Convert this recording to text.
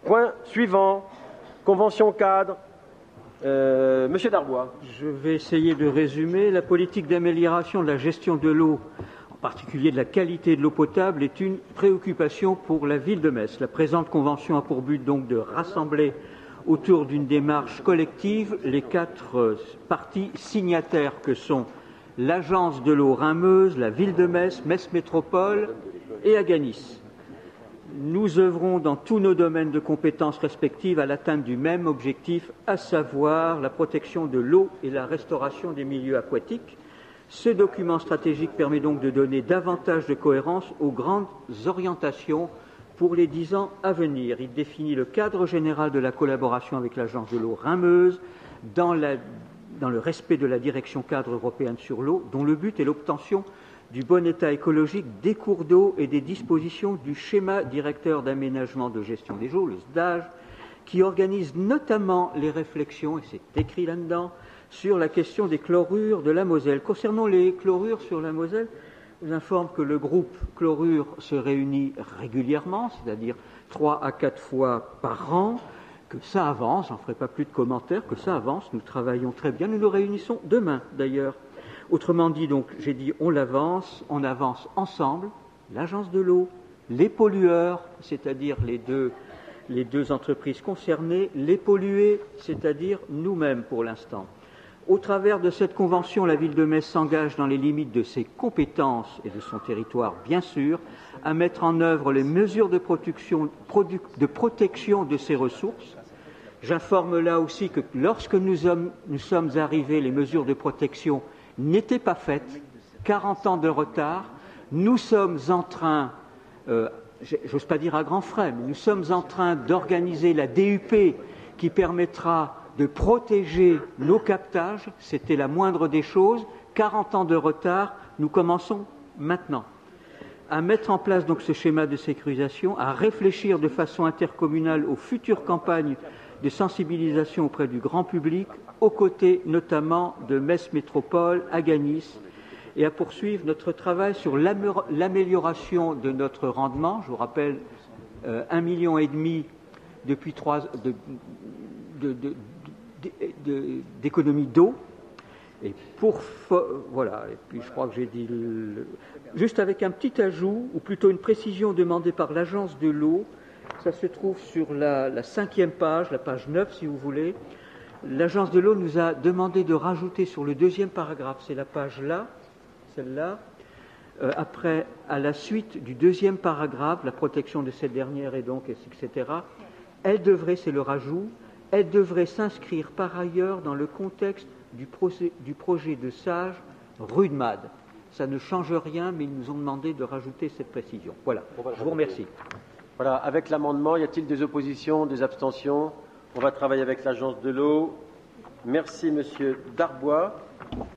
Point suivant, convention cadre. Monsieur Darbois. Je vais essayer de résumer. La politique d'amélioration de la gestion de l'eau, en particulier de la qualité de l'eau potable, est une préoccupation pour la ville de Metz. La présente convention a pour but donc de rassembler autour d'une démarche collective les 4 parties signataires que sont l'Agence de l'eau Rhin-Meuse, la ville de Metz, Metz Métropole et Aganis. Nous œuvrons dans tous nos domaines de compétences respectives à l'atteinte du même objectif, à savoir la protection de l'eau et la restauration des milieux aquatiques. Ce document stratégique permet donc de donner davantage de cohérence aux grandes orientations pour les 10 ans à venir. Il définit le cadre général de la collaboration avec l'Agence de l'eau Rhin-Meuse dans le respect de la direction cadre européenne sur l'eau, dont le but est l'obtention du bon état écologique des cours d'eau et des dispositions du schéma directeur d'aménagement de gestion des eaux, le SDAGE, qui organise notamment les réflexions, et c'est écrit là-dedans, sur la question des chlorures de la Moselle. Concernant les chlorures sur la Moselle, je vous informe que le groupe chlorure se réunit régulièrement, c'est-à-dire 3 à 4 fois par an, que ça avance, j'en ferai pas plus de commentaires, que ça avance, nous travaillons très bien, nous nous réunissons demain d'ailleurs. Autrement dit, donc, j'ai dit on avance ensemble, l'agence de l'eau, les pollueurs, c'est-à-dire les deux entreprises concernées, les pollués, c'est-à-dire nous-mêmes pour l'instant. Au travers de cette convention, la ville de Metz s'engage dans les limites de ses compétences et de son territoire, bien sûr, à mettre en œuvre les mesures de protection de ses ressources. J'informe là aussi que lorsque nous sommes arrivés, les mesures de protection n'étaient pas faites, 40 ans de retard. Nous sommes en train, j'ose pas dire à grands frais, mais nous sommes en train d'organiser la DUP qui permettra de protéger nos captages. C'était la moindre des choses. 40 ans de retard, nous commençons maintenant à mettre en place donc ce schéma de sécurisation, à réfléchir de façon intercommunale aux futures campagnes de sensibilisation auprès du grand public, aux côtés notamment de Metz Métropole, Aganis, et à poursuivre notre travail sur l'amélioration de notre rendement. Je vous rappelle 1,5 million depuis d'économie d'eau. Et voilà. Et puis je crois que j'ai dit juste avec un petit ajout, ou plutôt une précision demandée par l'agence de l'eau. Ça se trouve sur la 5e page, la page 9 si vous voulez. L'agence de l'eau nous a demandé de rajouter sur le 2e paragraphe, c'est la page là, celle-là, après, à la suite du 2e paragraphe, la protection de cette dernière et donc, etc., elle devrait, c'est le rajout, elle devrait s'inscrire par ailleurs dans le contexte du projet de SAGE rue de Made. Ça ne change rien, mais ils nous ont demandé de rajouter cette précision. Voilà, je vous remercie. Voilà, avec l'amendement, y a-t-il des oppositions, des abstentions? On va travailler avec l'agence de l'eau. Merci, monsieur Darbois.